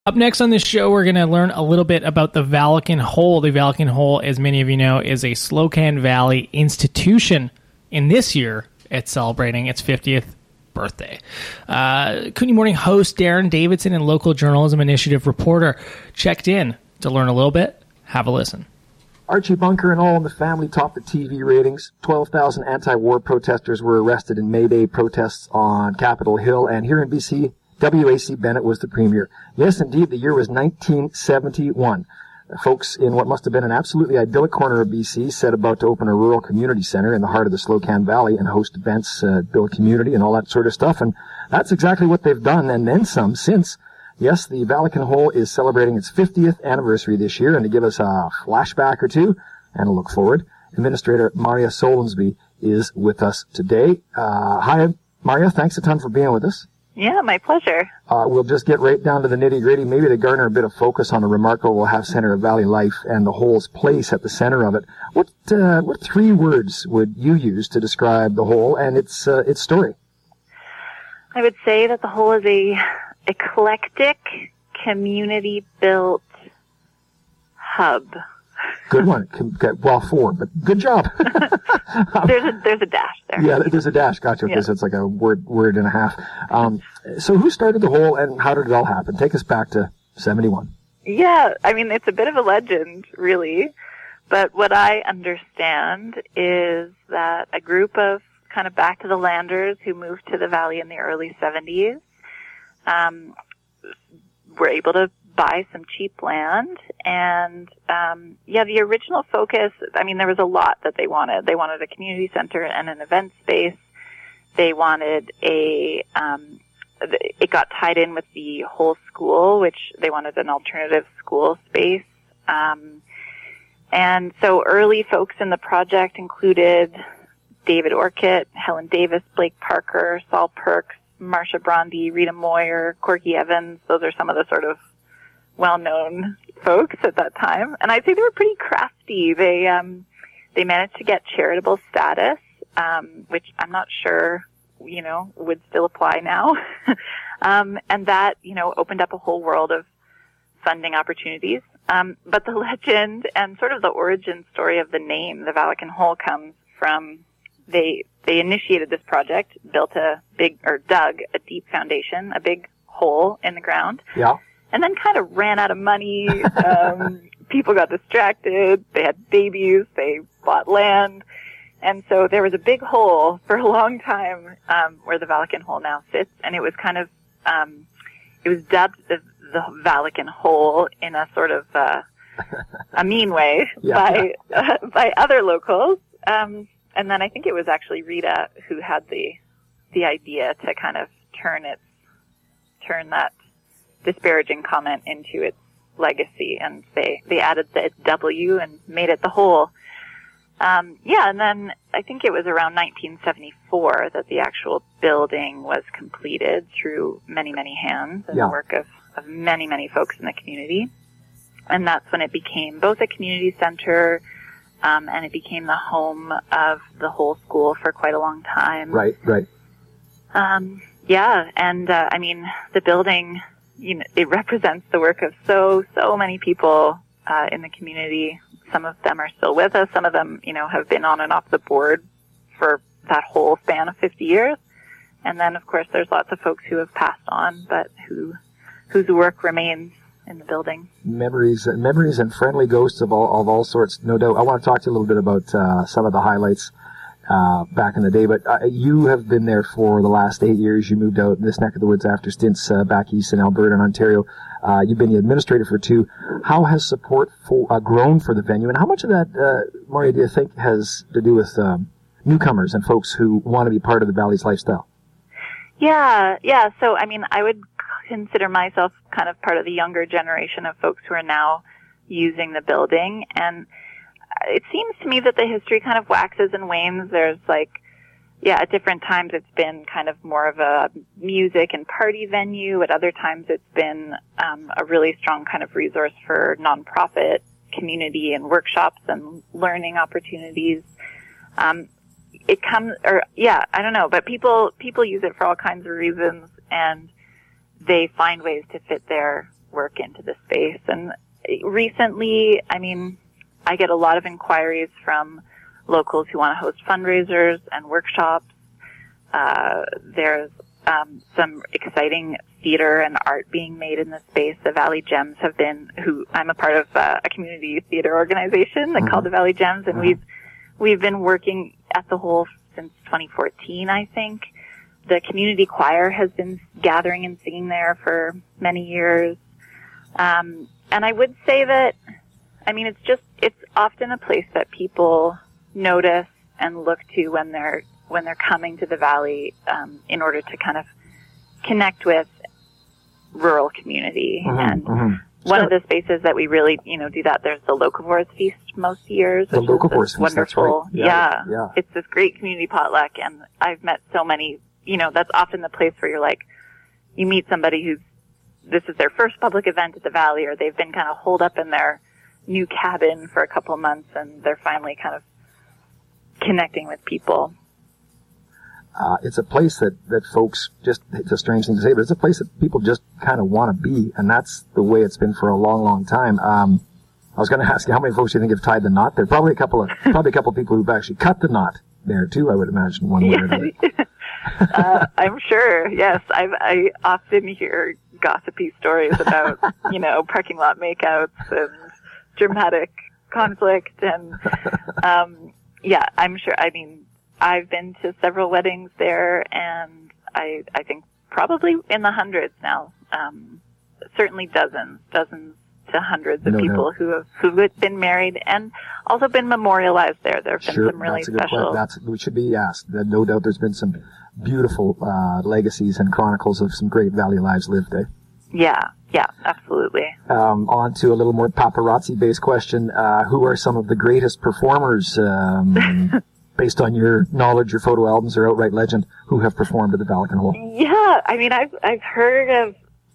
Up next on this show, we're going to learn a little bit about the Valken Hole. The Valken Hole, as many of you know, is a Slocan Valley institution. In this year, it's celebrating its 50th birthday. Kootenai Morning host Darren Davidson and Local Journalism Initiative reporter checked in to learn a little bit. Have a listen. Archie Bunker and All in the Family topped the TV ratings. 12,000 anti-war protesters were arrested in May Day protests on Capitol Hill, and here in BC, W.A.C. Bennett was the premier. Yes, indeed, the year was 1971. Folks in what must have been an absolutely idyllic corner of BC set about to open a rural community center in the heart of the Slocan Valley and host events, build community and all that sort of stuff. And that's exactly what they've done, and then some since. Yes, the Valken Hole is celebrating its 50th anniversary this year, and to give us a flashback or two and a look forward, Administrator Maria Solensby is with us today. Hi, Maria. Thanks a ton for being with us. Yeah, my pleasure. We'll just get right down to the nitty-gritty, maybe to garner a bit of focus on the remarkable half-center of Valley life and the Hole's place at the center of it. What 3 words would you use to describe the Hole and its story? I would say that the Hole is a eclectic, community-built hub. Good one. Well, 4, but good job. There's a dash there. Yeah, there's a dash. Gotcha. Because it's like a word and a half. So who started the Hole and how did it all happen? Take us back to 71. Yeah, I mean, it's a bit of a legend, really. But what I understand is that a group of kind of back to the landers who moved to the valley in the early 70s were able to buy some cheap land. And, the original focus, I mean, there was a lot that they wanted. They wanted a community center and an event space. They wanted it got tied in with the whole school, which they wanted an alternative school space. And so early folks in the project included David Orchett, Helen Davis, Blake Parker, Saul Perks, Marsha Brondy, Rita Moyer, Corky Evans. Those are some of the sort of well-known folks at that time. And I'd say they were pretty crafty. They managed to get charitable status, which I'm not sure, would still apply now. And that, opened up a whole world of funding opportunities. But the legend and sort of the origin story of the name, the Valken Hole, comes from they initiated this project, dug a deep foundation, a big hole in the ground. Yeah. And then kind of ran out of money. People got distracted. They had babies. They bought land. And so there was a big hole for a long time, where the Valken Hole now sits. And it was kind of, it was dubbed the Valken Hole in a sort of, a mean way by other locals. And then I think it was actually Rita who had the idea to kind of turn that disparaging comment into its legacy, and they added the W and made it the Hole. And then I think it was around 1974 that the actual building was completed through many, many hands and the work of many, many folks in the community. And that's when it became both a community center, and it became the home of the whole school for quite a long time. Right. I mean, the building, it represents the work of so many people in the community. Some of them are still with us. Some of them, have been on and off the board for that whole span of 50 years. And then, of course, there's lots of folks who have passed on, but whose work remains in the building. Memories and friendly ghosts of all sorts, no doubt. I want to talk to you a little bit about some of the highlights back in the day, but you have been there for the last 8 years. You moved out in this neck of the woods after stints back east in Alberta and Ontario. You've been the administrator for 2. How has support grown for the venue, and how much of that, Maria, do you think has to do with newcomers and folks who want to be part of the Valley's lifestyle? Yeah. So, I mean, I would consider myself kind of part of the younger generation of folks who are now using the building. And it seems to me that the history kind of waxes and wanes. There's at different times it's been kind of more of a music and party venue. At other times it's been a really strong kind of resource for nonprofit community and workshops and learning opportunities. I don't know, but people use it for all kinds of reasons, and they find ways to fit their work into the space. And recently, I mean, I get a lot of inquiries from locals who want to host fundraisers and workshops. There's some exciting theater and art being made in the space. The Valley Gems I'm a part of a community theater organization called the Valley Gems, and we've been working at the Hole since 2014, I think. The community choir has been gathering and singing there for many years. And I would say that, I mean, it's often a place that people notice and look to when they're coming to the Valley, in order to kind of connect with rural community. One of the spaces that we really, do that, there's the Locavores Feast most years. The Locavores Feast, wonderful. That's right. Yeah. It's this great community potluck, and I've met so many, that's often the place where you're like, you meet somebody this is their first public event at the Valley, or they've been kind of holed up in their new cabin for a couple months, and they're finally kind of connecting with people. It's a place that folks it's a strange thing to say, but it's a place that people just kind of want to be, and that's the way it's been for a long, long time. I was going to ask you, how many folks do you think have tied the knot there? Probably a couple of people who've actually cut the knot there too, I would imagine, one way or another. I'm sure, yes. I often hear gossipy stories about, parking lot makeouts and dramatic conflict, and, I'm sure, I mean, I've been to several weddings there, and I think probably in the hundreds now. Certainly dozens to hundreds of people who've been married and also been memorialized there. There have been some really special. We should be asked. No doubt, there's been some beautiful legacies and chronicles of some great Valley lives lived there. Yeah, absolutely. On to a little more paparazzi-based question. Who are some of the greatest performers? Based on your knowledge, your photo albums, or outright legend, who have performed at the Valakan Hole? Yeah, I mean, I've heard of,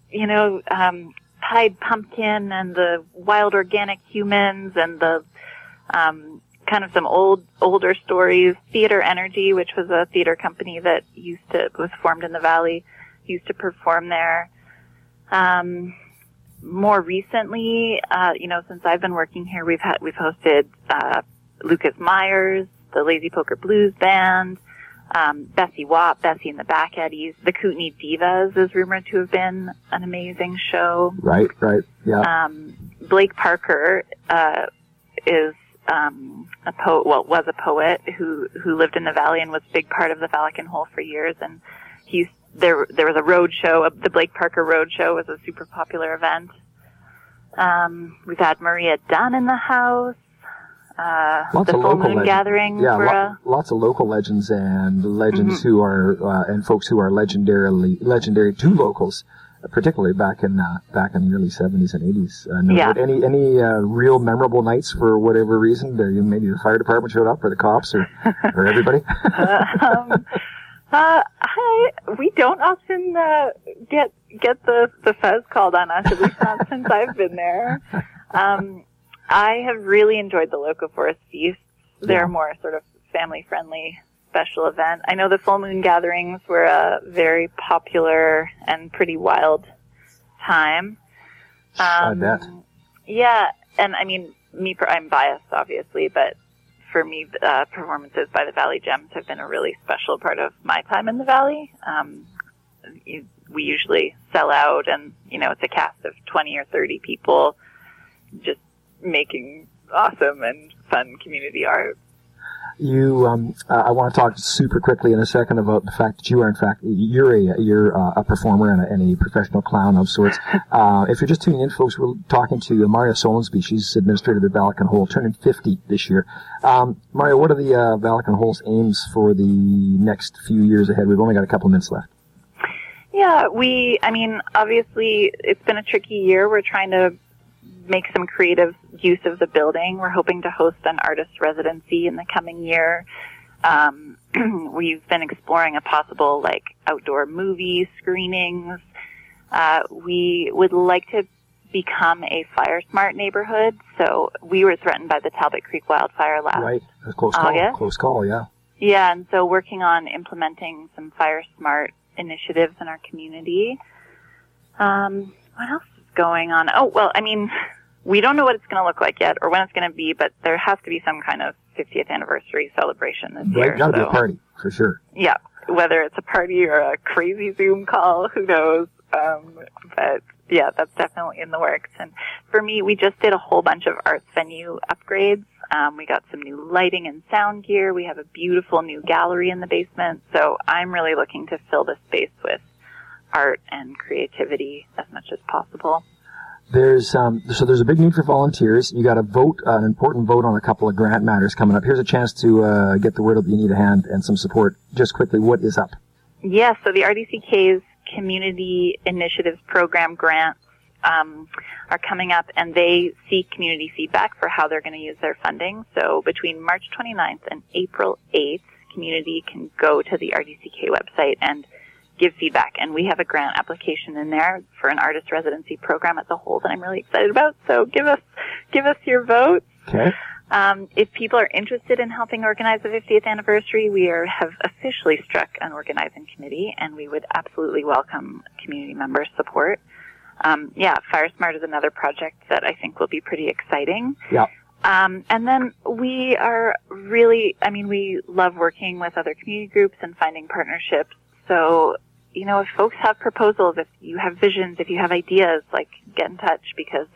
Pied Pumpkin and the Wild Organic Humans and the, kind of some older stories. Theater Energy, which was a theater company that was formed in the Valley, used to perform there. More recently, since I've been working here, we've hosted, Lucas Myers, the Lazy Poker Blues Band, Bessie Watt, Bessie and the Back Eddies. The Kootenai Divas is rumored to have been an amazing show. Right, yeah. Blake Parker, is, a poet, was a poet who lived in the Valley and was a big part of the Valakan Hole for years, and there was a road show, the Blake Parker Road Show was a super popular event. We've had Maria Dunn in the house. Lots the of Full local Moon Gathering. Yeah, lots of local legends and legends who are and folks who are legendary to locals, particularly back in the early 70s and 80s. Any real memorable nights for whatever reason? Maybe the fire department showed up, or the cops, or everybody. We don't often get the fuzz called on us, at least not since I've been there. I have really enjoyed the Locavores Feast. They're more sort of family-friendly special event. I know the Full Moon Gatherings were a very popular and pretty wild time. I bet. Yeah, and I mean, I'm biased, obviously, but for me, performances by the Valley Gems have been a really special part of my time in the Valley. We usually sell out, and, it's a cast of 20 or 30 people just making awesome and fun community art. I want to talk super quickly in a second about the fact that you're a performer and a professional clown of sorts. If you're just tuning in, folks, we're talking to Maria Solensby. She's administrator of the Valakan Hole, turning 50 this year. Maria, what are the Valakan Hole's aims for the next few years ahead? We've only got a couple of minutes left. Yeah, obviously it's been a tricky year. We're trying to make some creative use of the building. We're hoping to host an artist residency in the coming year. We've been exploring a possible outdoor movie screenings. We would like to become a fire smart neighborhood. So we were threatened by the Talbot Creek wildfire last August. Close call, yeah. Yeah, and so working on implementing some fire smart initiatives in our community. What else is going on? Oh, well, I mean, we don't know what it's going to look like yet or when it's going to be, but there has to be some kind of 50th anniversary celebration this year. Right, got to be a party, for sure. Yeah, whether it's a party or a crazy Zoom call, who knows? But yeah, that's definitely in the works. And for me, we just did a whole bunch of arts venue upgrades. We got some new lighting and sound gear. We have a beautiful new gallery in the basement. So I'm really looking to fill the space with art and creativity as much as possible. There's a big need for volunteers. You got a vote, an important vote on a couple of grant matters coming up. Here's a chance to get the word out that you need a hand and some support. Just quickly, what is up? Yes, so the RDCK's Community Initiatives Program grants are coming up, and they seek community feedback for how they're going to use their funding. So between March 29th and April 8th, community can go to the RDCK website and give feedback. And we have a grant application in there for an artist residency program at the Hold that I'm really excited about. So give us your vote. Okay. If people are interested in helping organize the 50th anniversary, we have officially struck an organizing committee, and we would absolutely welcome community members' support. FireSmart is another project that I think will be pretty exciting. Yeah. And then we are really, we love working with other community groups and finding partnerships. So, if folks have proposals, if you have visions, if you have ideas, get in touch because,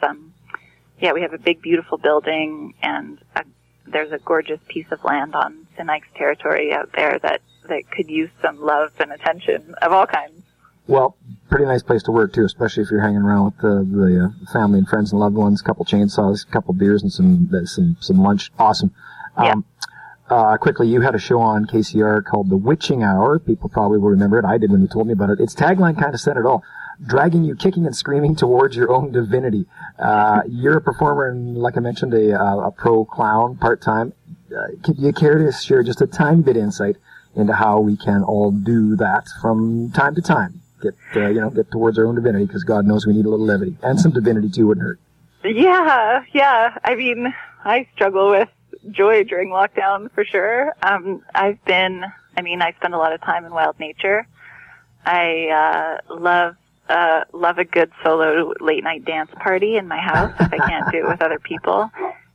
we have a big, beautiful building and there's a gorgeous piece of land on Sinike's territory out there that could use some love and attention of all kinds. Well, pretty nice place to work too, especially if you're hanging around with the family and friends and loved ones, a couple chainsaws, a couple beers and some lunch. Awesome. Quickly, you had a show on KCR called The Witching Hour. People probably will remember it. I did when you told me about it. Its tagline kind of said it all. Dragging you kicking and screaming towards your own divinity. You're a performer and, like I mentioned, a pro clown part-time. Could you care to share just a tiny bit insight into how we can all do that from time to time? Get towards our own divinity, because God knows we need a little levity. And some divinity too wouldn't hurt. Yeah. I struggle with joy during lockdown for sure. I spend a lot of time in wild nature. I love a good solo late night dance party in my house if I can't do it with other people.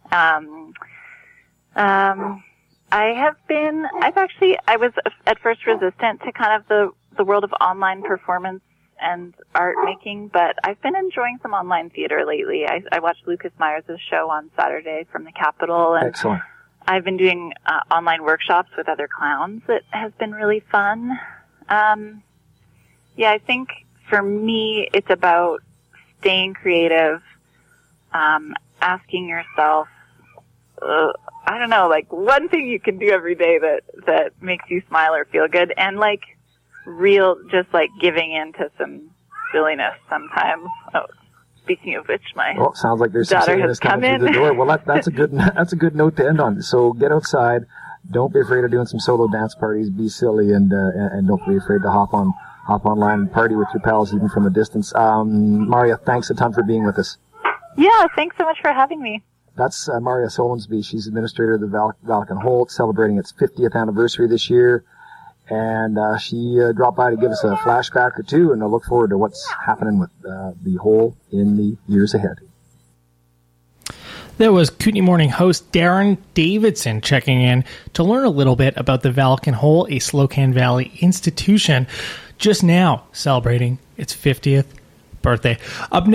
I was at first resistant to kind of the world of online performance and art making, but I've been enjoying some online theater lately. I watched Lucas Myers' show on Saturday from the Capitol, and excellent. I've been doing online workshops with other clowns that has been really fun. I think for me it's about staying creative, asking yourself, one thing you can do every day that makes you smile or feel good, and giving in to some silliness sometimes. Oh, speaking of which, sounds like there's some daughter silliness has come coming through in. the door. Well, that's a good note to end on. So get outside. Don't be afraid of doing some solo dance parties. Be silly and don't be afraid to hop online and party with your pals even from a distance. Maria, thanks a ton for being with us. Yeah, thanks so much for having me. That's Maria Solensby. She's administrator of the Valken Holt, celebrating its 50th anniversary this year. And she dropped by to give us a flashback or two, and I look forward to what's happening with the Hole in the years ahead. There was Kootenai Morning host Darren Davidson checking in to learn a little bit about the Valken Hole, a Slocan Valley institution, just now celebrating its 50th birthday. Up next,